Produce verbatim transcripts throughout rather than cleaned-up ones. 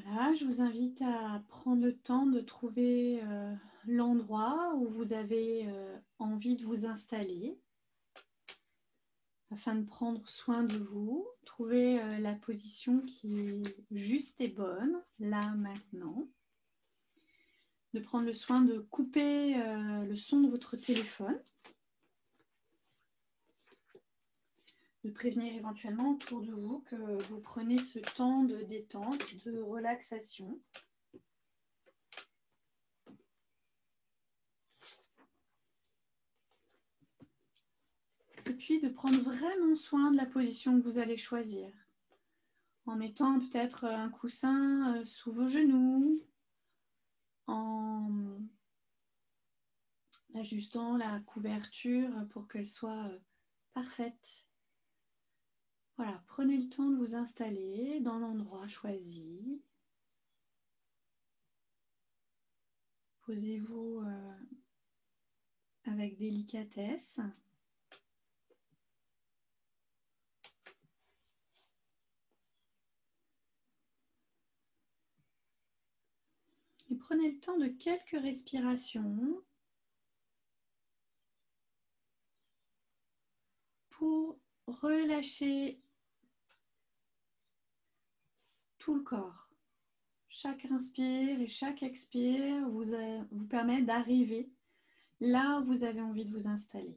Voilà, je vous invite à prendre le temps de trouver euh, l'endroit où vous avez euh, envie de vous installer afin de prendre soin de vous. Trouver euh, la position qui est juste et bonne, là, maintenant. De prendre le soin de couper euh, le son de votre téléphone. De prévenir éventuellement autour de vous que vous prenez ce temps de détente, de relaxation. Et puis de prendre vraiment soin de la position que vous allez choisir. En mettant peut-être un coussin sous vos genoux, en ajustant la couverture pour qu'elle soit parfaite. Voilà, prenez le temps de vous installer dans l'endroit choisi. Posez-vous euh, avec délicatesse. Et prenez le temps de quelques respirations pour relâcher tout le corps. Chaque inspire et chaque expire vous, a, vous permet d'arriver là où vous avez envie de vous installer.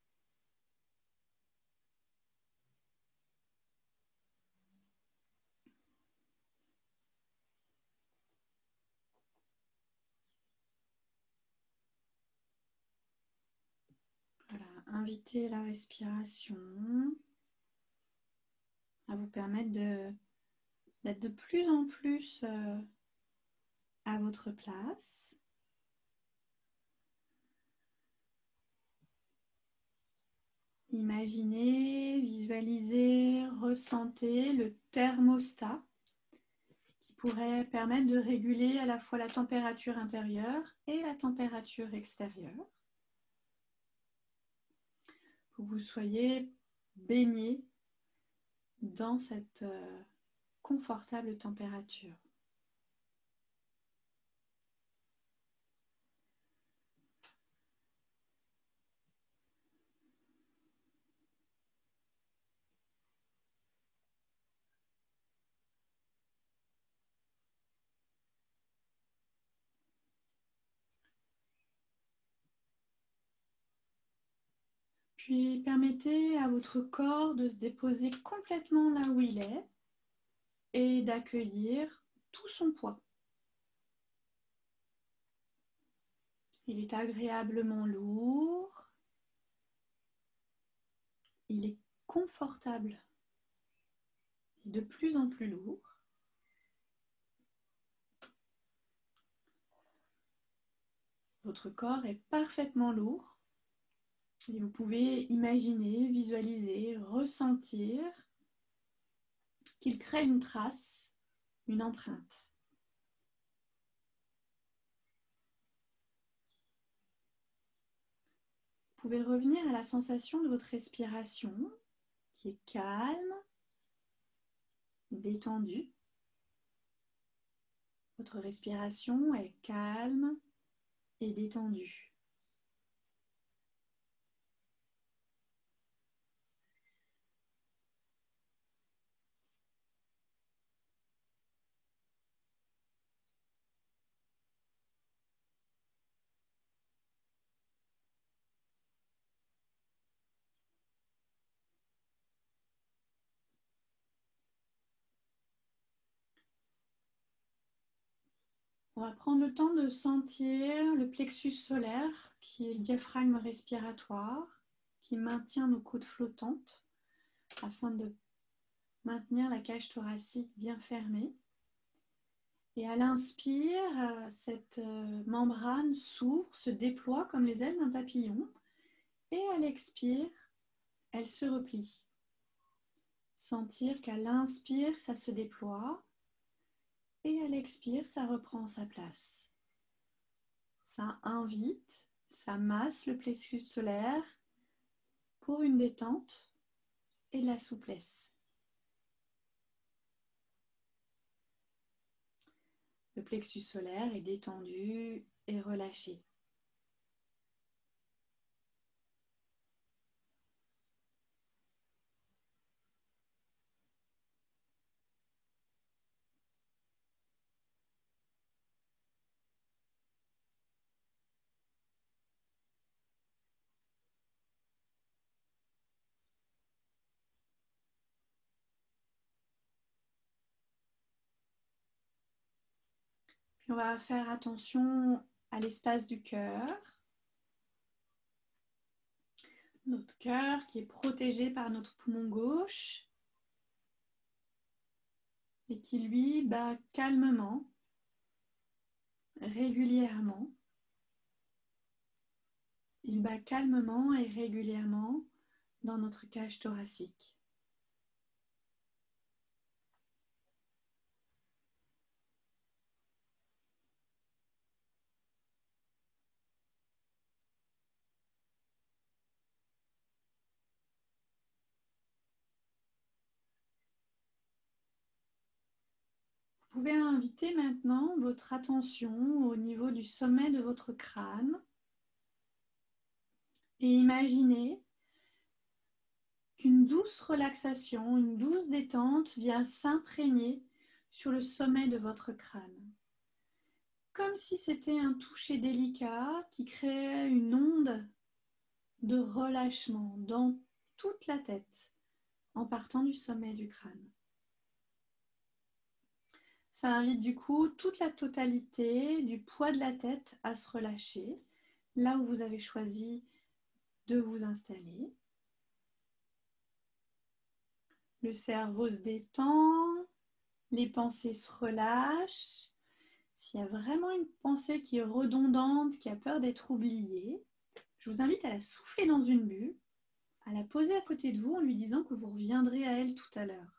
Voilà, invitez la respiration à vous permettre de, d'être de plus en plus euh, à votre place. Imaginez, visualisez, ressentez le thermostat qui pourrait permettre de réguler à la fois la température intérieure et la température extérieure. Pour que vous soyez baigné dans cette euh, confortable température. Puis permettez à votre corps de se déposer complètement là où il est et d'accueillir tout son poids. Il est agréablement lourd, il est confortable et de plus en plus lourd. Votre corps est parfaitement lourd et vous pouvez imaginer, visualiser, ressentir qu'il crée une trace, une empreinte. Vous pouvez revenir à la sensation de votre respiration qui est calme, détendue. Votre respiration est calme et détendue. On va prendre le temps de sentir le plexus solaire, qui est le diaphragme respiratoire, qui maintient nos côtes flottantes afin de maintenir la cage thoracique bien fermée. Et à l'inspire, cette membrane s'ouvre, se déploie comme les ailes d'un papillon. Et à l'expire, elle se replie. Sentir qu'à l'inspire, ça se déploie. Et à l'expire, ça reprend sa place. Ça invite, ça masse le plexus solaire pour une détente et de la souplesse. Le plexus solaire est détendu et relâché. Puis on va faire attention à l'espace du cœur. Notre cœur qui est protégé par notre poumon gauche et qui lui bat calmement, régulièrement. Il bat calmement et régulièrement dans notre cage thoracique. Vous pouvez inviter maintenant votre attention au niveau du sommet de votre crâne et imaginer qu'une douce relaxation, une douce détente vient s'imprégner sur le sommet de votre crâne. Comme si c'était un toucher délicat qui créait une onde de relâchement dans toute la tête en partant du sommet du crâne. Ça invite du coup toute la totalité du poids de la tête à se relâcher, là où vous avez choisi de vous installer. Le cerveau se détend, les pensées se relâchent. S'il y a vraiment une pensée qui est redondante, qui a peur d'être oubliée, je vous invite à la souffler dans une bulle, à la poser à côté de vous en lui disant que vous reviendrez à elle tout à l'heure.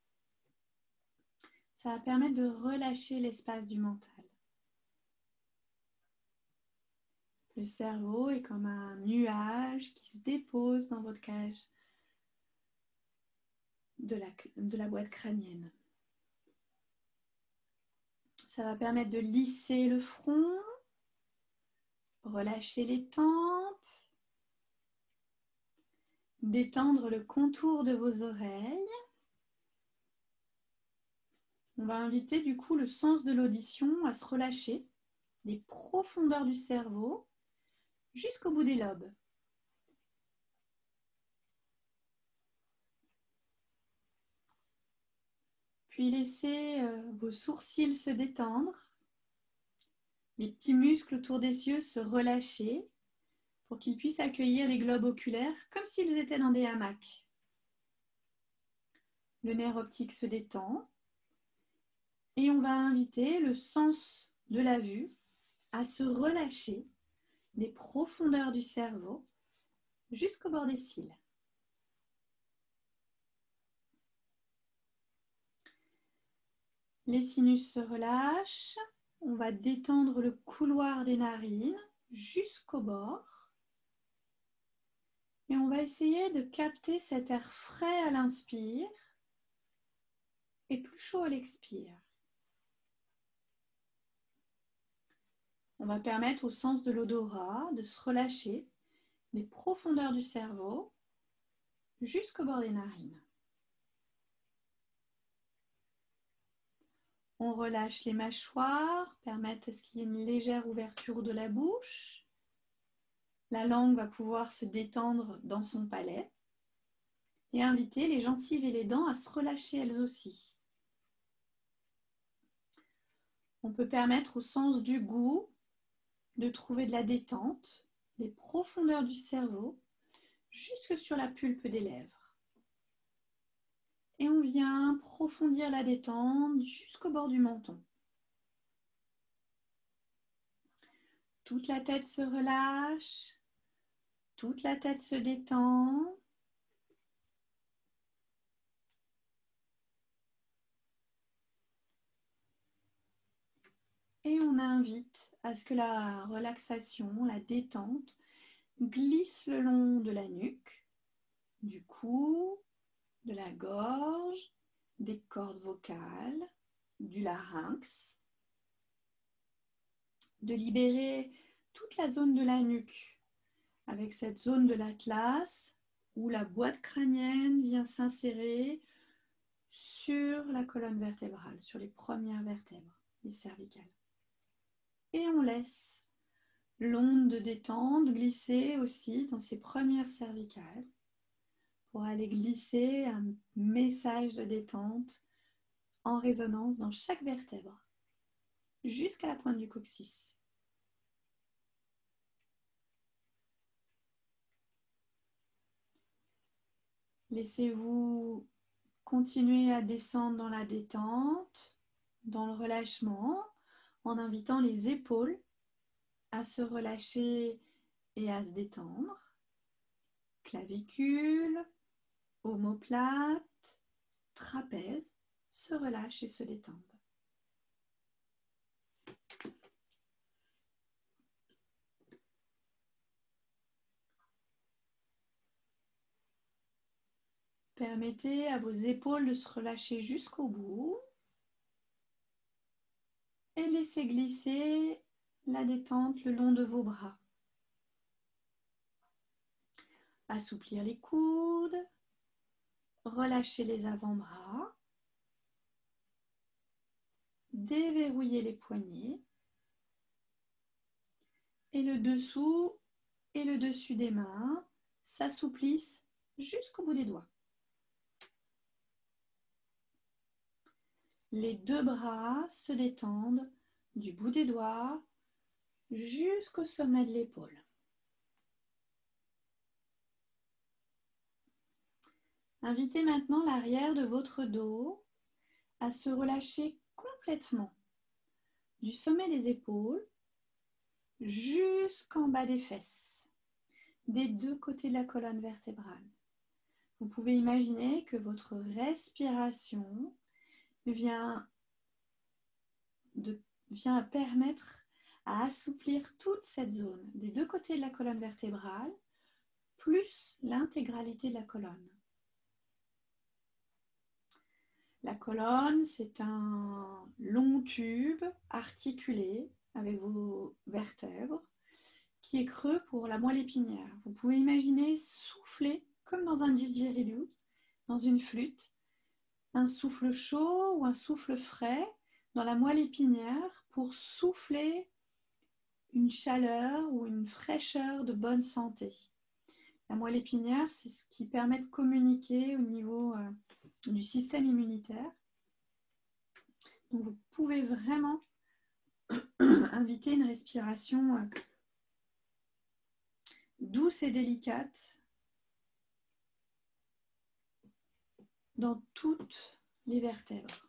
Ça va permettre de relâcher l'espace du mental. Le cerveau est comme un nuage qui se dépose dans votre cage de la, de la boîte crânienne. Ça va permettre de lisser le front, relâcher les tempes, détendre le contour de vos oreilles. On va inviter du coup le sens de l'audition à se relâcher des profondeurs du cerveau jusqu'au bout des lobes. Puis laissez euh, vos sourcils se détendre, les petits muscles autour des yeux se relâcher pour qu'ils puissent accueillir les globes oculaires comme s'ils étaient dans des hamacs. Le nerf optique se détend et on va inviter le sens de la vue à se relâcher des profondeurs du cerveau jusqu'au bord des cils. Les sinus se relâchent. On va détendre le couloir des narines jusqu'au bord. Et on va essayer de capter cet air frais à l'inspire et plus chaud à l'expire. On va permettre au sens de l'odorat de se relâcher des profondeurs du cerveau jusqu'au bord des narines. On relâche les mâchoires, permettre à ce qu'il y ait une légère ouverture de la bouche. La langue va pouvoir se détendre dans son palais et inviter les gencives et les dents à se relâcher elles aussi. On peut permettre au sens du goût de trouver de la détente, des profondeurs du cerveau, jusque sur la pulpe des lèvres. Et on vient approfondir la détente jusqu'au bord du menton. Toute la tête se relâche, toute la tête se détend. Et on invite à ce que la relaxation, la détente, glisse le long de la nuque, du cou, de la gorge, des cordes vocales, du larynx. de libérer toute la zone de la nuque, avec cette zone de l'atlas où la boîte crânienne vient s'insérer sur la colonne vertébrale, sur les premières vertèbres, les cervicales. Et on laisse l'onde de détente glisser aussi dans ces premières cervicales pour aller glisser un message de détente en résonance dans chaque vertèbre jusqu'à la pointe du coccyx. Laissez-vous continuer à descendre dans la détente, dans le relâchement, en invitant les épaules à se relâcher et à se détendre. Clavicule, omoplate, trapèze se relâchent et se détendent. Permettez à vos épaules de se relâcher jusqu'au bout et laissez glisser la détente le long de vos bras. Assouplir les coudes, relâcher les avant-bras, déverrouiller les poignets et le dessous et le dessus des mains s'assouplissent jusqu'au bout des doigts. Les deux bras se détendent du bout des doigts jusqu'au sommet de l'épaule. Invitez maintenant l'arrière de votre dos à se relâcher complètement du sommet des épaules jusqu'en bas des fesses, des deux côtés de la colonne vertébrale. Vous pouvez imaginer que votre respiration vient, de, vient à permettre à assouplir toute cette zone des deux côtés de la colonne vertébrale, plus l'intégralité de la colonne. La colonne, c'est un long tube articulé avec vos vertèbres qui est creux pour la moelle épinière. Vous pouvez imaginer souffler comme dans un didgeridoo, dans une flûte, un souffle chaud ou un souffle frais dans la moelle épinière pour souffler une chaleur ou une fraîcheur de bonne santé. La moelle épinière, c'est ce qui permet de communiquer au niveau euh, du système immunitaire. Donc vous pouvez vraiment inviter une respiration euh, douce et délicate dans toutes les vertèbres.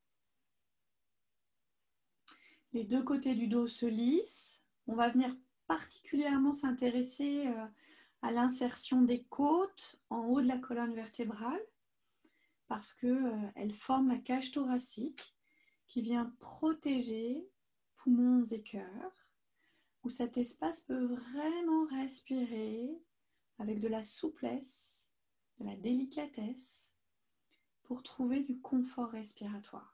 Les deux côtés du dos se lissent. On va venir particulièrement s'intéresser euh, à l'insertion des côtes en haut de la colonne vertébrale parce qu'elle euh, forme la cage thoracique qui vient protéger poumons et cœur, où cet espace peut vraiment respirer avec de la souplesse, de la délicatesse pour trouver du confort respiratoire.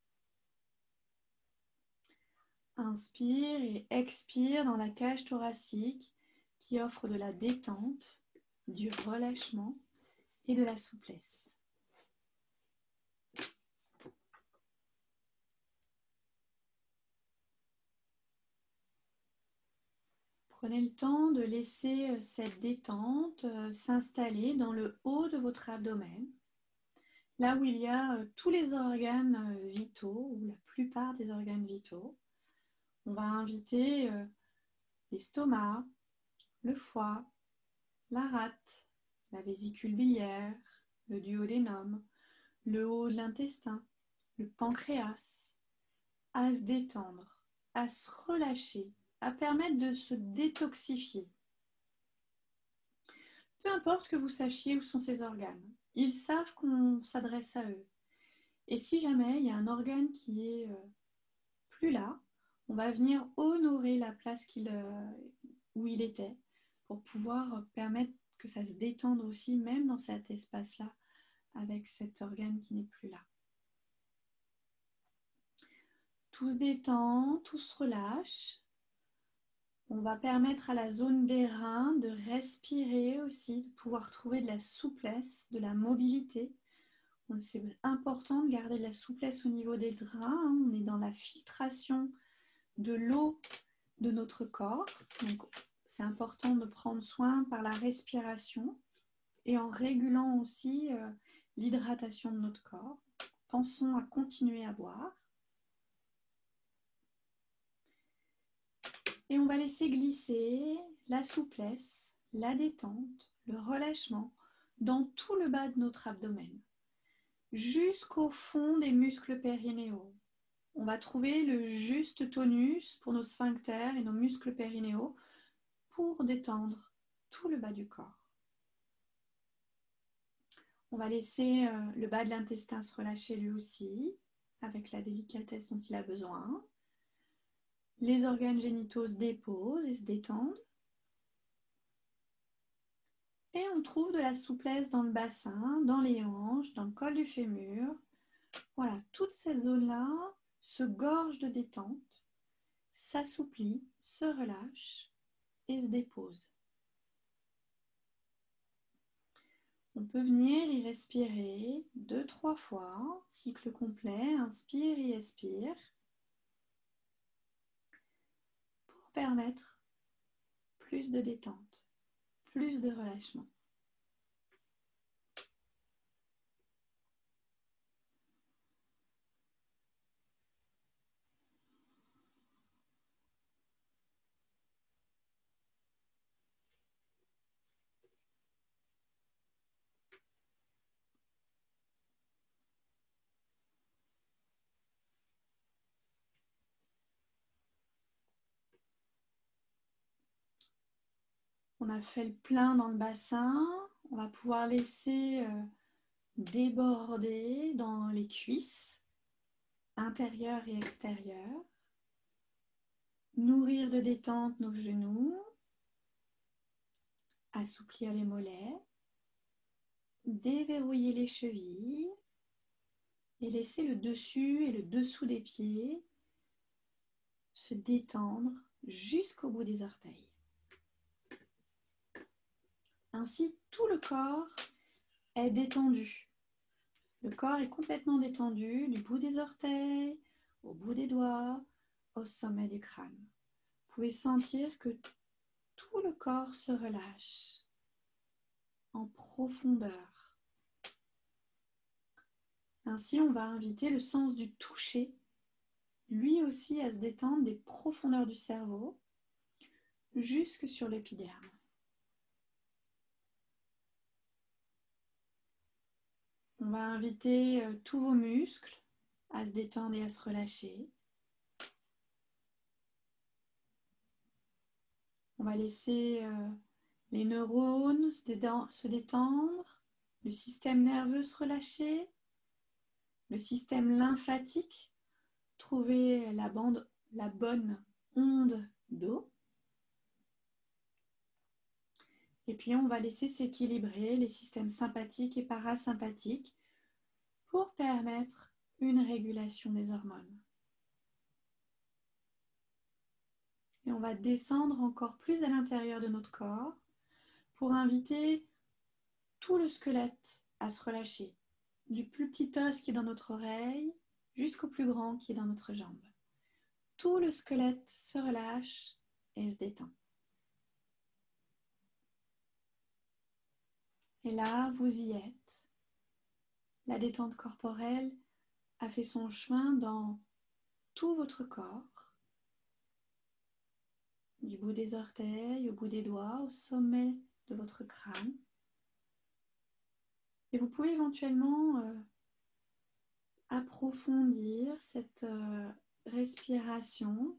Inspire et expire dans la cage thoracique qui offre de la détente, du relâchement et de la souplesse. Prenez le temps de laisser cette détente s'installer dans le haut de votre abdomen, là où il y a tous les organes vitaux, ou la plupart des organes vitaux. On va inviter l'estomac, le foie, la rate, la vésicule biliaire, le duodénum, le haut de l'intestin, le pancréas, à se détendre, à se relâcher, à permettre de se détoxifier. Peu importe que vous sachiez où sont ces organes, ils savent qu'on s'adresse à eux. Et si jamais il y a un organe qui est euh, plus là, on va venir honorer la place qu'il, euh, où il était pour pouvoir permettre que ça se détende aussi, même dans cet espace-là, avec cet organe qui n'est plus là. Tout se détend, tout se relâche. On va permettre à la zone des reins de respirer aussi, de pouvoir trouver de la souplesse, de la mobilité. C'est important de garder de la souplesse au niveau des reins. Hein. On est dans la filtration de l'eau de notre corps. Donc, c'est important de prendre soin par la respiration et en régulant aussi euh, l'hydratation de notre corps. Pensons à continuer à boire. Et on va laisser glisser la souplesse, la détente, le relâchement dans tout le bas de notre abdomen, jusqu'au fond des muscles périnéaux. On va trouver le juste tonus pour nos sphincters et nos muscles périnéaux pour détendre tout le bas du corps. On va laisser euh, le bas de l'intestin se relâcher lui aussi, avec la délicatesse dont il a besoin. Les organes génitaux se déposent et se détendent. Et on trouve de la souplesse dans le bassin, dans les hanches, dans le col du fémur. Voilà, toute cette zone-là se gorge de détente, s'assouplit, se relâche et se dépose. On peut venir y respirer deux, trois fois, cycle complet, inspire et expire, pour permettre plus de détente, plus de relâchement. On a fait le plein dans le bassin, on va pouvoir laisser euh, déborder dans les cuisses, intérieures et extérieures, nourrir de détente nos genoux, assouplir les mollets, déverrouiller les chevilles et laisser le dessus et le dessous des pieds se détendre jusqu'au bout des orteils. Ainsi, tout le corps est détendu. Le corps est complètement détendu du bout des orteils, au bout des doigts, au sommet du crâne. Vous pouvez sentir que tout le corps se relâche en profondeur. Ainsi, on va inviter le sens du toucher, lui aussi à se détendre des profondeurs du cerveau jusque sur l'épiderme. On va inviter euh, tous vos muscles à se détendre et à se relâcher. On va laisser euh, les neurones se détendre, le système nerveux se relâcher, le système lymphatique trouver la, bande, la bonne onde d'eau. Et puis on va laisser s'équilibrer les systèmes sympathiques et parasympathiques pour permettre une régulation des hormones. Et on va descendre encore plus à l'intérieur de notre corps pour inviter tout le squelette à se relâcher, du plus petit os qui est dans notre oreille jusqu'au plus grand qui est dans notre jambe. Tout le squelette se relâche et se détend. Et là, vous y êtes. La détente corporelle a fait son chemin dans tout votre corps, du bout des orteils, au bout des doigts, au sommet de votre crâne. Et vous pouvez éventuellement euh, approfondir cette euh, respiration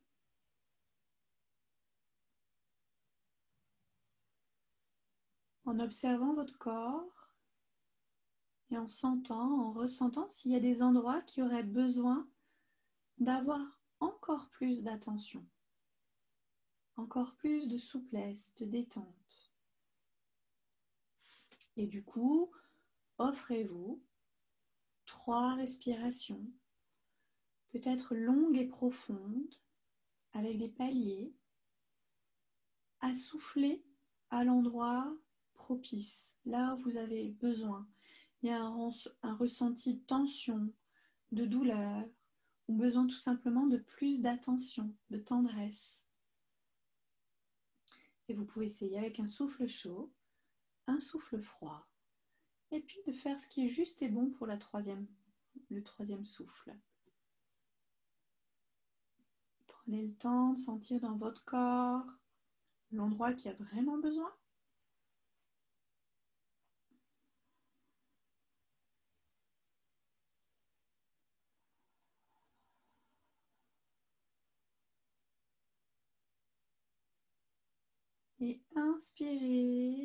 en observant votre corps et en sentant, en ressentant s'il y a des endroits qui auraient besoin d'avoir encore plus d'attention, encore plus de souplesse, de détente. Et du coup, offrez-vous trois respirations, peut-être longues et profondes, avec des paliers, à souffler à l'endroit propice, là où vous avez besoin. Il y a un, un ressenti de tension, de douleur, ou besoin tout simplement de plus d'attention, de tendresse. Et vous pouvez essayer avec un souffle chaud, un souffle froid, et puis de faire ce qui est juste et bon pour la troisième, le troisième souffle. Prenez le temps de sentir dans votre corps l'endroit qui a vraiment besoin. Et inspirez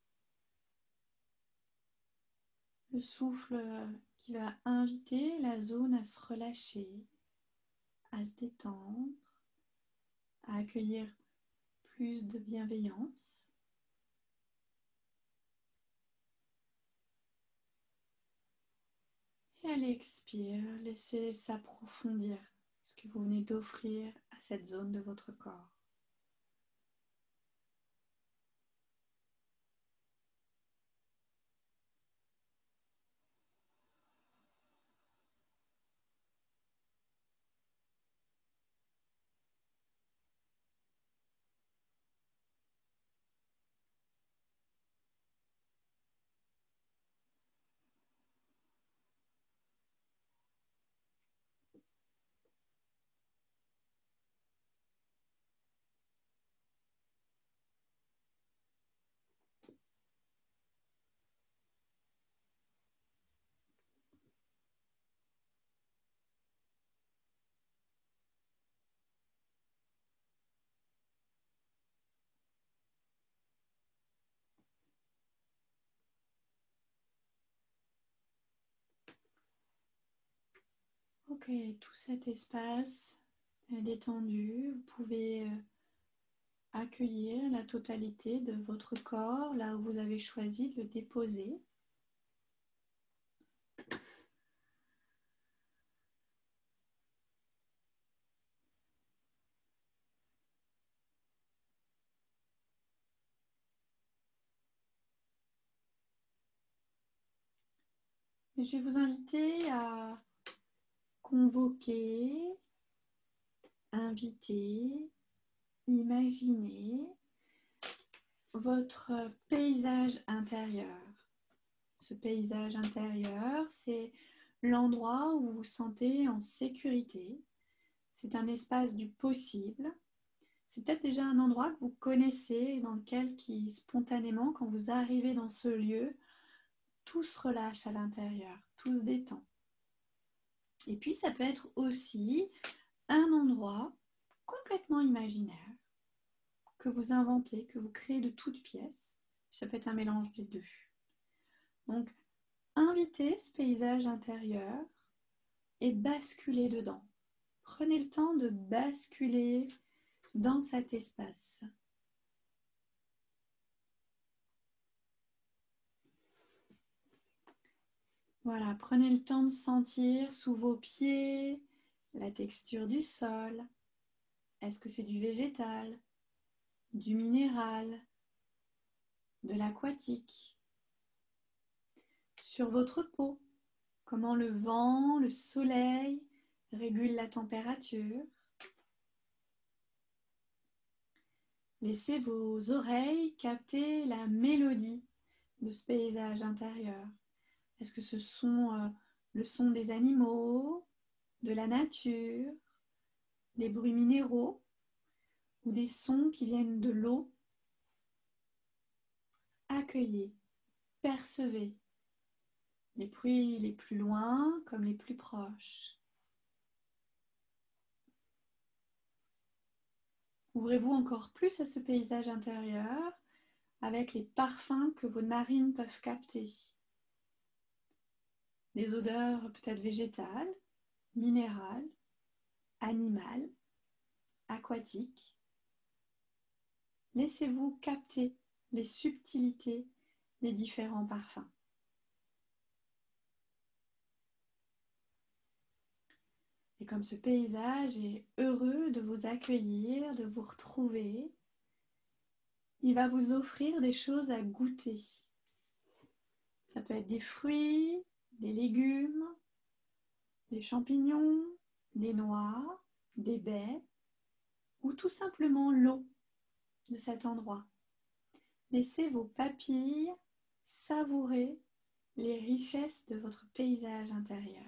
le souffle qui va inviter la zone à se relâcher, à se détendre, à accueillir plus de bienveillance. Et à l'expire, laissez s'approfondir ce que vous venez d'offrir à cette zone de votre corps. Ok, tout cet espace est détendu. Vous pouvez accueillir la totalité de votre corps là où vous avez choisi de le déposer. Et je vais vous inviter à convoquer, inviter, imaginer votre paysage intérieur. Ce paysage intérieur, c'est l'endroit où vous vous sentez en sécurité. C'est un espace du possible. C'est peut-être déjà un endroit que vous connaissez, dans lequel qui spontanément, quand vous arrivez dans ce lieu, tout se relâche à l'intérieur, tout se détend. Et puis ça peut être aussi un endroit complètement imaginaire que vous inventez, que vous créez de toutes pièces. Ça peut être un mélange des deux. Donc, invitez ce paysage intérieur et basculez dedans. Prenez le temps de basculer dans cet espace. Voilà, prenez le temps de sentir sous vos pieds la texture du sol. Est-ce que c'est du végétal, du minéral, de l'aquatique? Sur votre peau, comment le vent, le soleil régulent la température. Laissez vos oreilles capter la mélodie de ce paysage intérieur. Est-ce que ce sont euh, le son des animaux, de la nature, des bruits minéraux ou des sons qui viennent de l'eau? Accueillez, percevez les bruits les plus loin comme les plus proches. Ouvrez-vous encore plus à ce paysage intérieur avec les parfums que vos narines peuvent capter. Des odeurs peut-être végétales, minérales, animales, aquatiques. Laissez-vous capter les subtilités des différents parfums. Et comme ce paysage est heureux de vous accueillir, de vous retrouver, il va vous offrir des choses à goûter. Ça peut être des fruits, des légumes, des champignons, des noix, des baies ou tout simplement l'eau de cet endroit. Laissez vos papilles savourer les richesses de votre paysage intérieur.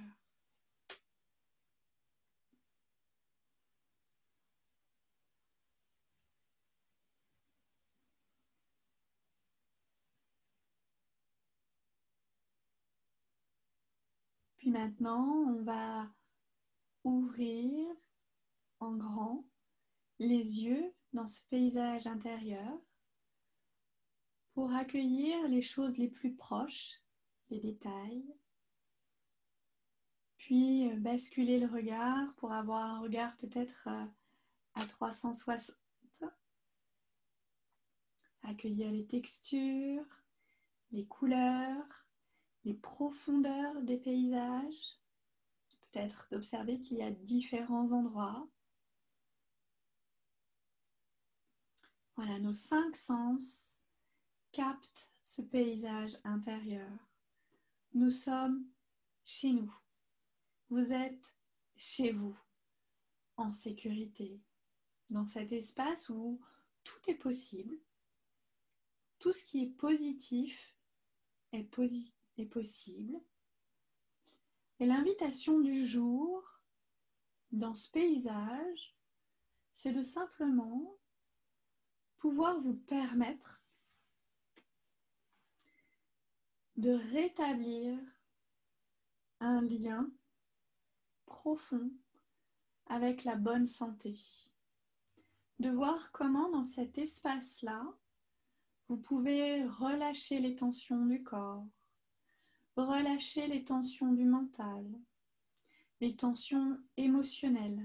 Puis maintenant, on va ouvrir en grand les yeux dans ce paysage intérieur pour accueillir les choses les plus proches, les détails, puis basculer le regard pour avoir un regard peut-être à trois cent soixante, accueillir les textures, les couleurs, les profondeurs des paysages, peut-être d'observer qu'il y a différents endroits. Voilà, nos cinq sens captent ce paysage intérieur. Nous sommes chez nous. Vous êtes chez vous, en sécurité, dans cet espace où tout est possible. Tout ce qui est positif est, posi- est possible. Et l'invitation du jour dans ce paysage, c'est de simplement pouvoir vous permettre de rétablir un lien profond avec la bonne santé. De voir comment dans cet espace-là, vous pouvez relâcher les tensions du corps, relâcher les tensions du mental, les tensions émotionnelles,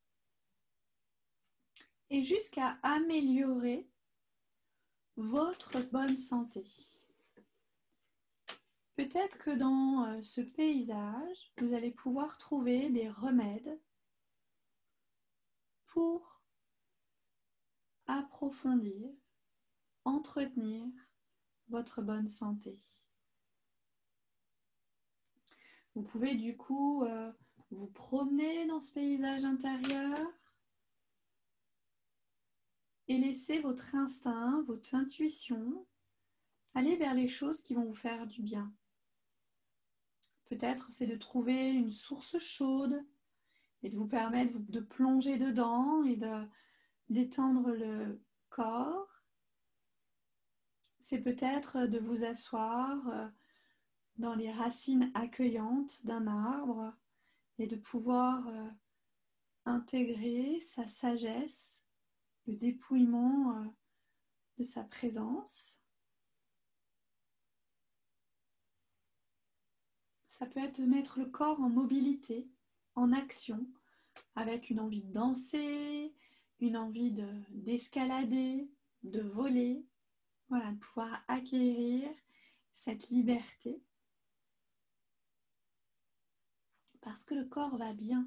et jusqu'à améliorer votre bonne santé. Peut-être que dans ce paysage, vous allez pouvoir trouver des remèdes pour approfondir, entretenir votre bonne santé. Vous pouvez du coup euh, vous promener dans ce paysage intérieur et laisser votre instinct, votre intuition aller vers les choses qui vont vous faire du bien. Peut-être c'est de trouver une source chaude et de vous permettre de plonger dedans et de détendre le corps. C'est peut-être de vous asseoir dans les racines accueillantes d'un arbre et de pouvoir intégrer sa sagesse, le dépouillement de sa présence. Ça peut être de mettre le corps en mobilité, en action, avec une envie de danser, une envie de, d'escalader, de voler. Voilà, de pouvoir acquérir cette liberté. Parce que le corps va bien.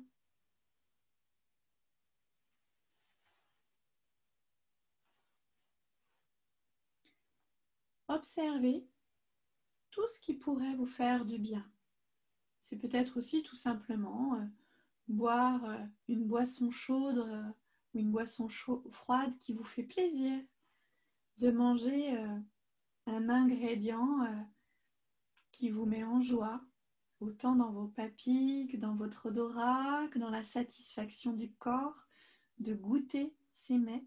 Observez tout ce qui pourrait vous faire du bien. C'est peut-être aussi tout simplement euh, boire euh, une boisson chaude euh, ou une boisson chaud, froide qui vous fait plaisir, de manger euh, un ingrédient euh, qui vous met en joie, autant dans vos papilles que dans votre odorat, que dans la satisfaction du corps, de goûter ces mets.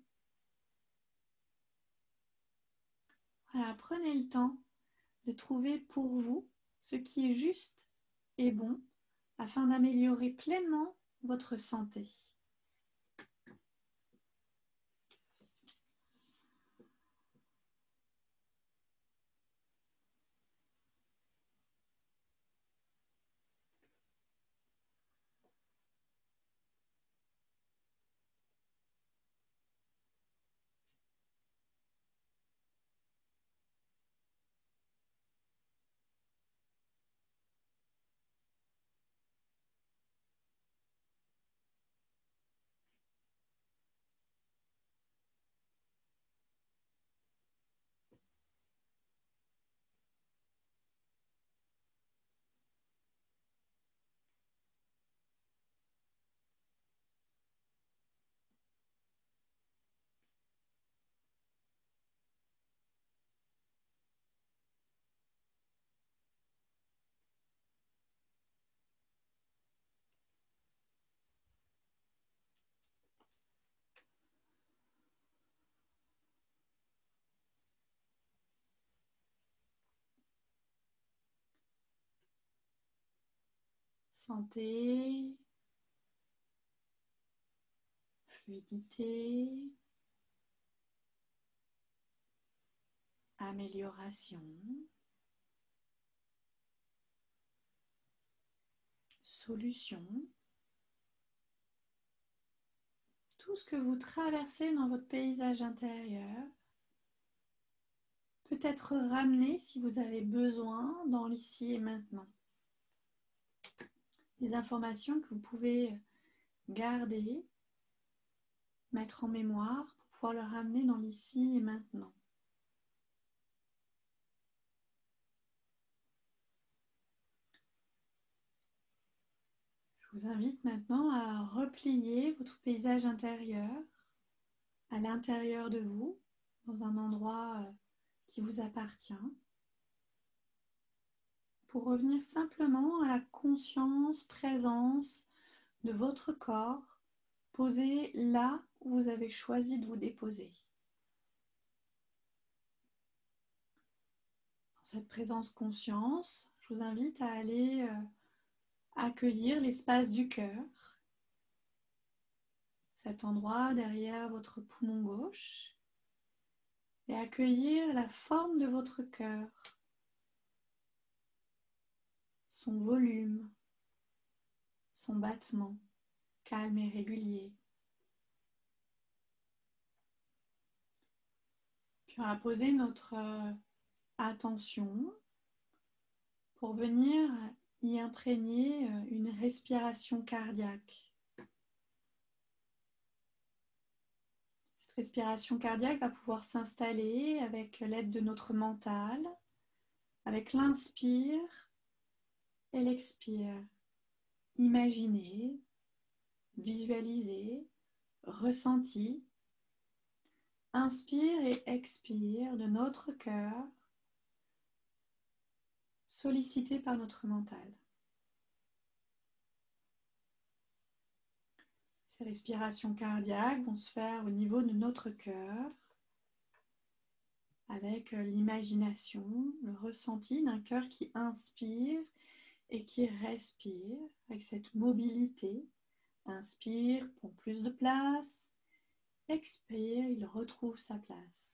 Voilà, prenez le temps de trouver pour vous ce qui est juste et bon afin d'améliorer pleinement votre santé. Santé, fluidité, amélioration, solution. Tout ce que vous traversez dans votre paysage intérieur peut être ramené si vous avez besoin dans l'ici et maintenant. Des informations que vous pouvez garder, mettre en mémoire pour pouvoir le ramener dans l'ici et maintenant. Je vous invite maintenant à replier votre paysage intérieur à l'intérieur de vous, dans un endroit qui vous appartient, pour revenir simplement à la conscience, présence de votre corps posé là où vous avez choisi de vous déposer. Dans cette présence conscience, je vous invite à aller euh, accueillir l'espace du cœur, cet endroit derrière votre poumon gauche, et accueillir la forme de votre cœur, son volume, son battement calme et régulier. Puis on va poser notre euh, attention pour venir y imprégner euh, une respiration cardiaque. Cette respiration cardiaque va pouvoir s'installer avec l'aide de notre mental, avec l'inspire et l'expire. Imaginez, visualisez, ressentez. Inspire et expire de notre cœur, sollicité par notre mental. Ces respirations cardiaques vont se faire au niveau de notre cœur, avec l'imagination, le ressenti d'un cœur qui inspire et qui respire, avec cette mobilité. Inspire, prend plus de place. Expire, il retrouve sa place.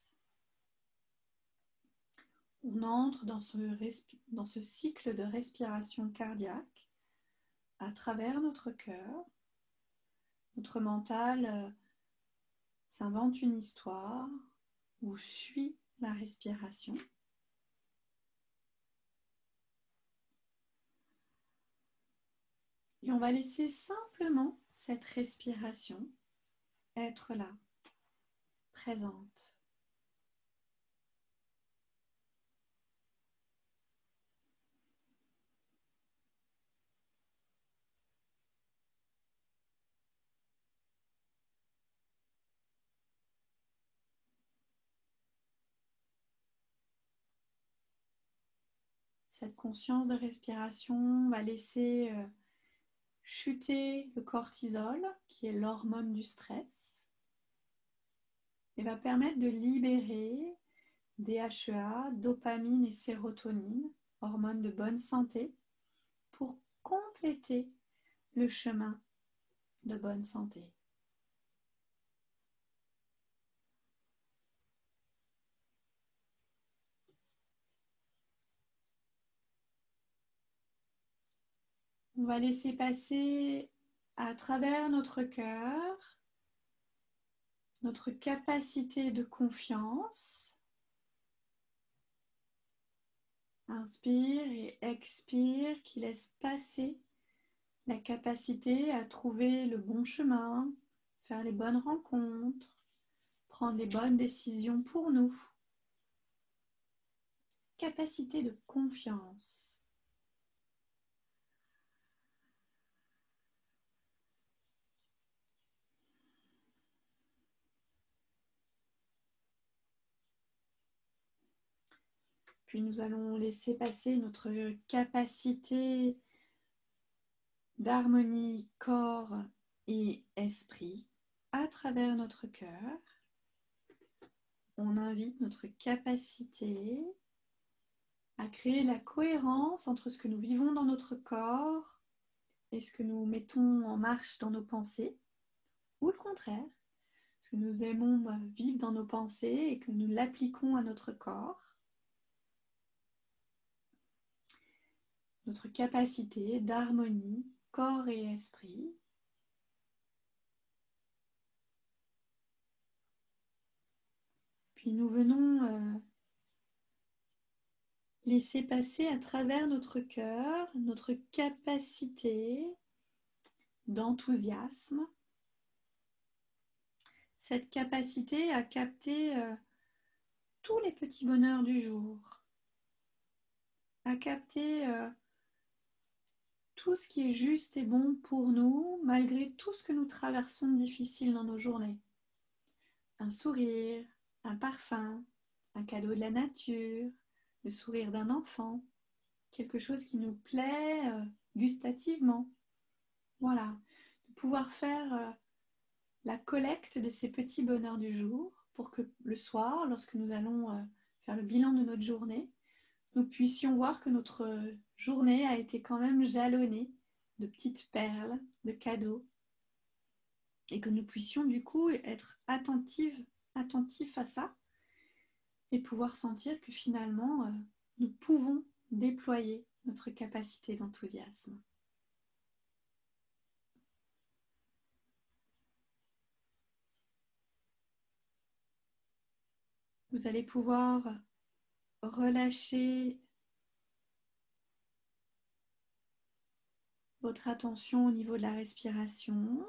On entre dans ce, respi- dans ce cycle de respiration cardiaque à travers notre cœur. Notre mental euh, s'invente une histoire ou suit la respiration. Et on va laisser simplement cette respiration être là, présente. Cette conscience de respiration va laisser euh, chuter le cortisol, qui est l'hormone du stress, et va permettre de libérer D H E A, dopamine et sérotonine, hormones de bonne santé, pour compléter le chemin de bonne santé. On va laisser passer à travers notre cœur notre capacité de confiance. Inspire et expire qui laisse passer la capacité à trouver le bon chemin, faire les bonnes rencontres, prendre les bonnes décisions pour nous. Capacité de confiance. Puis nous allons laisser passer notre capacité d'harmonie corps et esprit à travers notre cœur. On invite notre capacité à créer la cohérence entre ce que nous vivons dans notre corps est-ce que nous mettons en marche dans nos pensées, ou le contraire, est-ce que nous aimons vivre dans nos pensées et que nous l'appliquons à notre corps, notre capacité d'harmonie, corps et esprit. Puis nous venons euh, laisser passer à travers notre cœur notre capacité d'enthousiasme, cette capacité à capter euh, tous les petits bonheurs du jour, à capter euh, tout ce qui est juste et bon pour nous, malgré tout ce que nous traversons de difficile dans nos journées. Un sourire, un parfum, un cadeau de la nature, le sourire d'un enfant, quelque chose qui nous plaît euh, gustativement. Voilà, de pouvoir faire euh, la collecte de ces petits bonheurs du jour pour que le soir, lorsque nous allons euh, faire le bilan de notre journée, nous puissions voir que notre euh, journée a été quand même jalonnée de petites perles, de cadeaux, et que nous puissions du coup être attentifs, attentifs à ça et pouvoir sentir que finalement, euh, nous pouvons déployer notre capacité d'enthousiasme. Vous allez pouvoir relâcher votre attention au niveau de la respiration.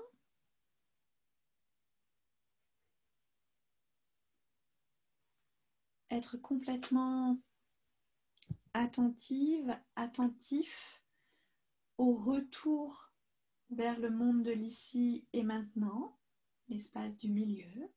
Être complètement attentive, attentif au retour vers le monde de l'ici et maintenant, l'espace du milieu,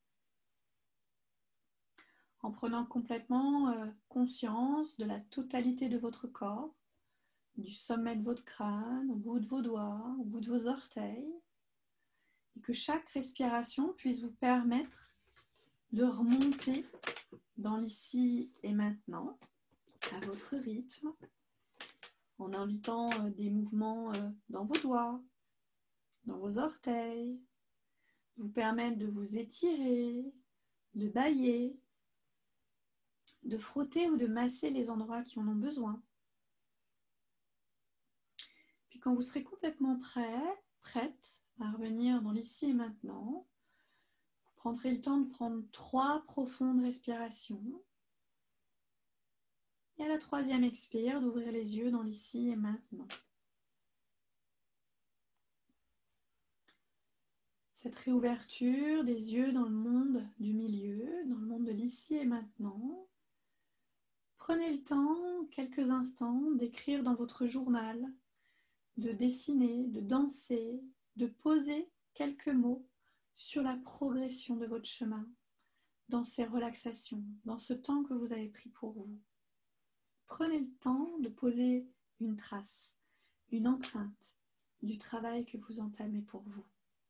en prenant complètement euh, conscience de la totalité de votre corps, du sommet de votre crâne, au bout de vos doigts, au bout de vos orteils, et que chaque respiration puisse vous permettre de remonter dans l'ici et maintenant, à votre rythme, en invitant euh, des mouvements euh, dans vos doigts, dans vos orteils, vous permettre de vous étirer, de bâiller, de frotter ou de masser les endroits qui en ont besoin. Puis quand vous serez complètement prêt, prête à revenir dans l'ici et maintenant, vous prendrez le temps de prendre trois profondes respirations. Et à la troisième expire, d'ouvrir les yeux dans l'ici et maintenant. Cette réouverture des yeux dans le monde du milieu, dans le monde de l'ici et maintenant. Prenez le temps, quelques instants, d'écrire dans votre journal, de dessiner, de danser, de poser quelques mots sur la progression de votre chemin, dans ces relaxations, dans ce temps que vous avez pris pour vous. Prenez le temps de poser une trace, une empreinte du travail que vous entamez pour vous.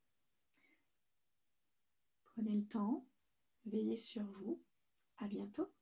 Prenez le temps, veillez sur vous. À bientôt.